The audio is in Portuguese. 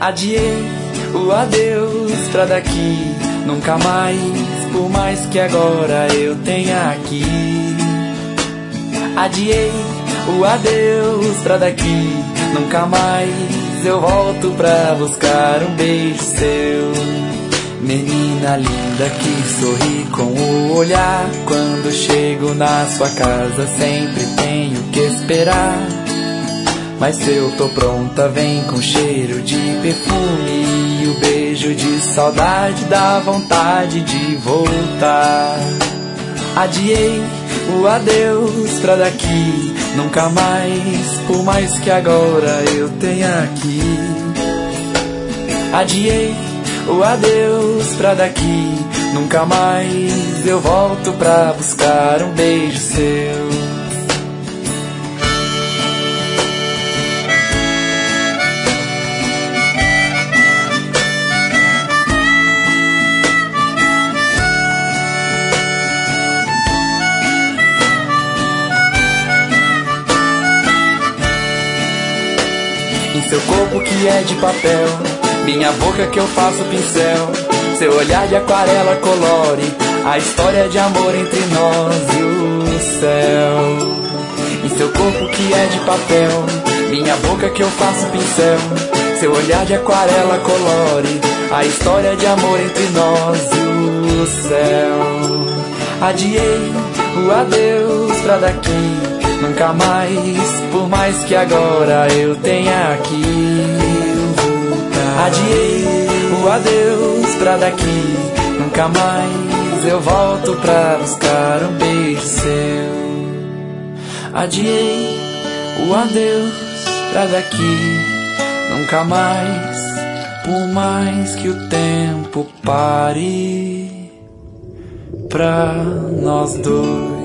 Adiei o adeus pra daqui nunca mais, por mais que agora eu tenha aqui. Adiei o adeus pra daqui nunca mais, eu volto pra buscar um beijo seu. Menina linda que sorri com o olhar, quando chego na sua casa sempre tenho que esperar. Mas se eu tô pronta, vem com cheiro de perfume, e o beijo de saudade dá vontade de voltar. Adiei o adeus pra daqui nunca mais, por mais que agora eu tenha aqui. Adiei o adeus pra daqui nunca mais, eu volto pra buscar um beijo seu. Seu corpo que é de papel, minha boca que eu faço pincel, seu olhar de aquarela colore a história de amor entre nós e o céu. Em seu corpo que é de papel, minha boca que eu faço pincel, seu olhar de aquarela colore a história de amor entre nós e o céu. Adiei o adeus pra daqui nunca mais, por mais que agora eu tenha aqui. Adiei o adeus pra daqui nunca mais, eu volto pra buscar um beijo seu. Adiei o adeus pra daqui nunca mais, por mais que o tempo pare pra nós dois.